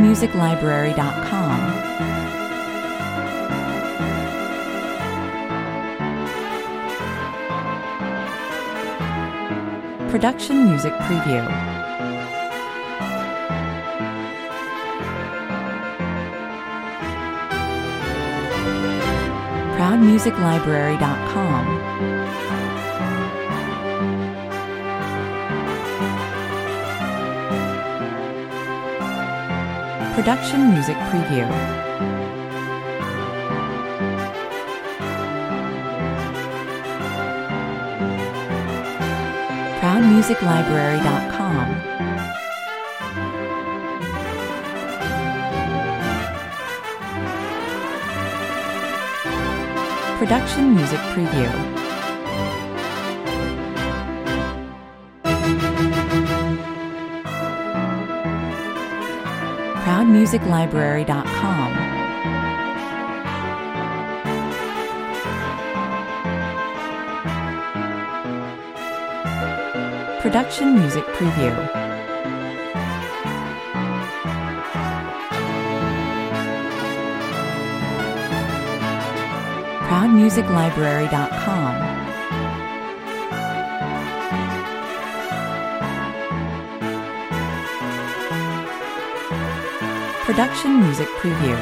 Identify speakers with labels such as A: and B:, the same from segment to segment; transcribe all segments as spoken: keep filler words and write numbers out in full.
A: music library dot com. Production Music Preview. proud music library dot com. Production Music Preview. proud music library dot com. Production Music Preview. proud music library dot com. Production Music Preview. proud music library dot com. Production Music Preview.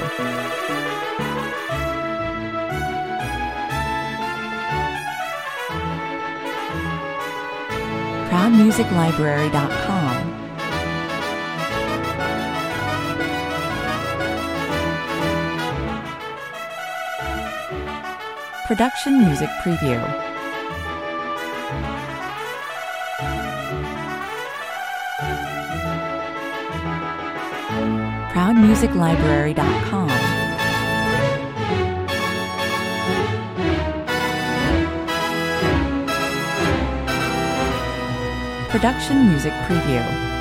A: proud music library dot com. Production Music Preview. proud music library dot com. Production Music Preview.